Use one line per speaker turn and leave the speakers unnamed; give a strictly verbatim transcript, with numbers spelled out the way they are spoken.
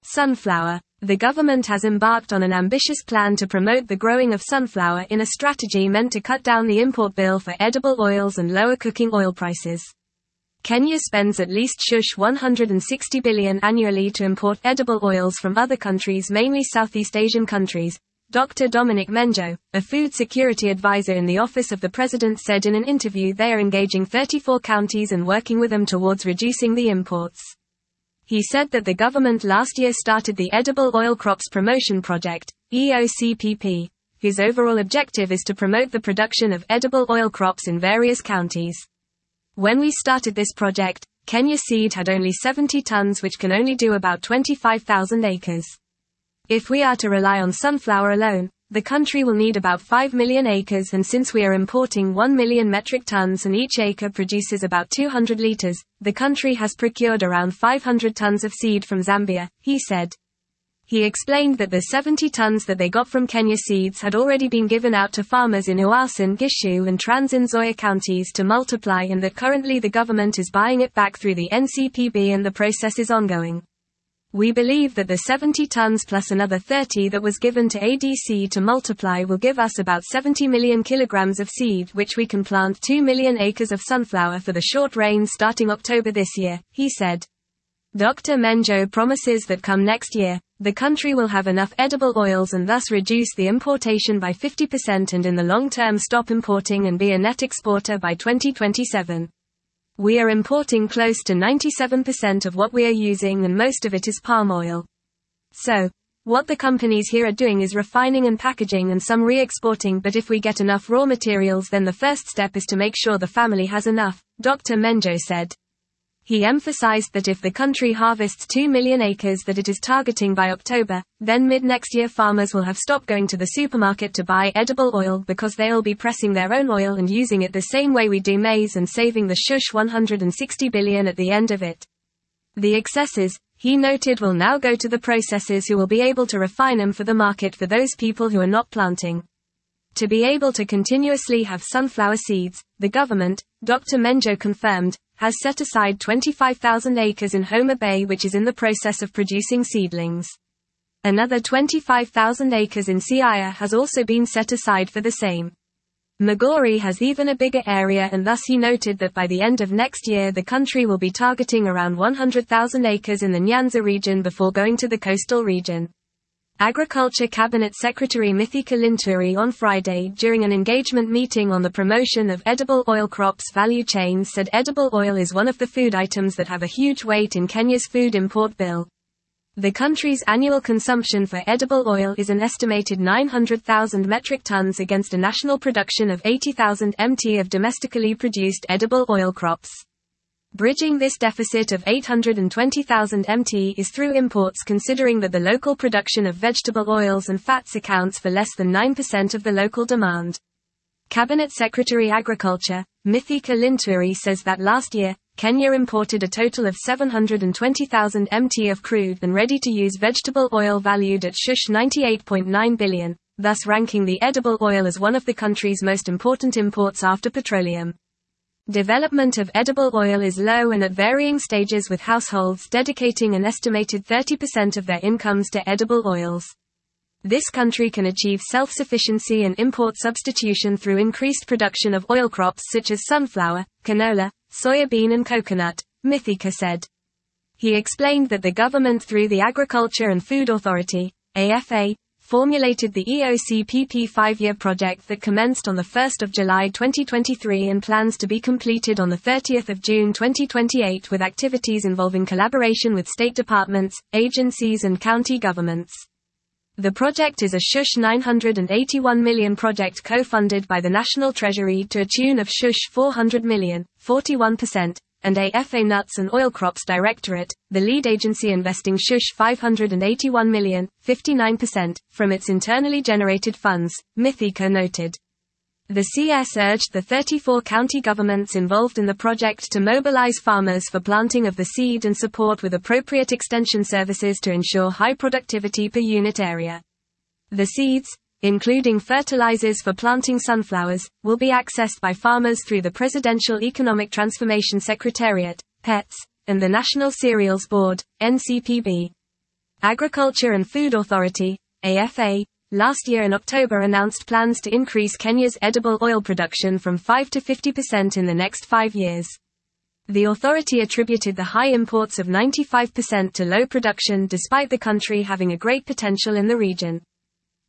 Sunflower. The government has embarked on an ambitious plan to promote the growing of sunflower in a strategy meant to cut down the import bill for edible oils and lower cooking oil prices. Kenya spends at least shush one hundred sixty billion annually to import edible oils from other countries, mainly Southeast Asian countries. Doctor Dominic Menjo, a food security advisor in the office of the president, said in an interview they are engaging thirty-four counties and working with them towards reducing the imports. He said that the government last year started the Edible Oil Crops Promotion Project, E O C P P, whose overall objective is to promote the production of edible oil crops in various counties. When we started this project, Kenya Seed had only seventy tons, which can only do about twenty-five thousand acres. If we are to rely on sunflower alone, the country will need about five million acres, and since we are importing one million metric tons and each acre produces about two hundred liters, the country has procured around five hundred tons of seed from Zambia, he said. He explained that the seventy tons that they got from Kenya Seeds had already been given out to farmers in Uasin Gishu and Trans Nzoia counties to multiply, and that currently the government is buying it back through the N C P B and the process is ongoing. We believe that the seventy tons plus another thirty that was given to A D C to multiply will give us about seventy million kilograms of seed, which we can plant two million acres of sunflower for the short rains starting October this year, he said. Doctor Menjo promises that come next year, the country will have enough edible oils and thus reduce the importation by fifty percent and in the long term stop importing and be a net exporter by twenty twenty-seven. We are importing close to ninety-seven percent of what we are using, and most of it is palm oil. So, what the companies here are doing is refining and packaging and some re-exporting, but if we get enough raw materials, then the first step is to make sure the family has enough, Doctor Menjo said. He emphasized that if the country harvests two million acres that it is targeting by October, then mid-next year farmers will have stopped going to the supermarket to buy edible oil because they'll be pressing their own oil and using it the same way we do maize and saving the shush one hundred sixty billion at the end of it. The excesses, he noted, will now go to the processors who will be able to refine them for the market for those people who are not planting. To be able to continuously have sunflower seeds, the government, Doctor Menjo confirmed, has set aside twenty-five thousand acres in Homa Bay, which is in the process of producing seedlings. Another twenty-five thousand acres in Siaya has also been set aside for the same. Migori has even a bigger area, and thus he noted that by the end of next year the country will be targeting around one hundred thousand acres in the Nyanza region before going to the coastal region. Agriculture Cabinet Secretary Mithika Linturi on Friday, during an engagement meeting on the promotion of edible oil crops value chains, said edible oil is one of the food items that have a huge weight in Kenya's food import bill. The country's annual consumption for edible oil is an estimated nine hundred thousand metric tons against a national production of eighty thousand metric tons of domestically produced edible oil crops. Bridging this deficit of eight hundred twenty thousand metric tons is through imports, considering that the local production of vegetable oils and fats accounts for less than nine percent of the local demand. Cabinet Secretary Agriculture, Mithika Linturi, says that last year, Kenya imported a total of seven hundred twenty thousand metric tons of crude and ready-to-use vegetable oil valued at shush ninety-eight point nine billion, thus ranking the edible oil as one of the country's most important imports after petroleum. Development of edible oil is low and at varying stages, with households dedicating an estimated thirty percent of their incomes to edible oils. This country can achieve self-sufficiency and import substitution through increased production of oil crops such as sunflower, canola, soybean and coconut, Mithika said. He explained that the government, through the Agriculture and Food Authority, A F A, formulated the E O C P P five-year project that commenced on the first of July twenty twenty-three and plans to be completed on the thirtieth of June twenty twenty-eight, with activities involving collaboration with state departments, agencies and county governments. The project is a shush nine hundred eighty-one million project co-funded by the National Treasury to a tune of shush four hundred million, forty-one percent, and A F A Nuts and Oil Crops Directorate, the lead agency, investing shush five hundred eighty-one million, fifty-nine percent, from its internally generated funds, Mithika noted. The C S urged the thirty-four county governments involved in the project to mobilize farmers for planting of the seed and support with appropriate extension services to ensure high productivity per unit area. The seeds, including fertilizers for planting sunflowers, will be accessed by farmers through the Presidential Economic Transformation Secretariat, P E T S, and the National Cereals Board, N C P B. Agriculture and Food Authority, A F A, last year in October announced plans to increase Kenya's edible oil production from five to fifty percent in the next five years. The authority attributed the high imports of ninety-five percent to low production despite the country having a great potential in the region.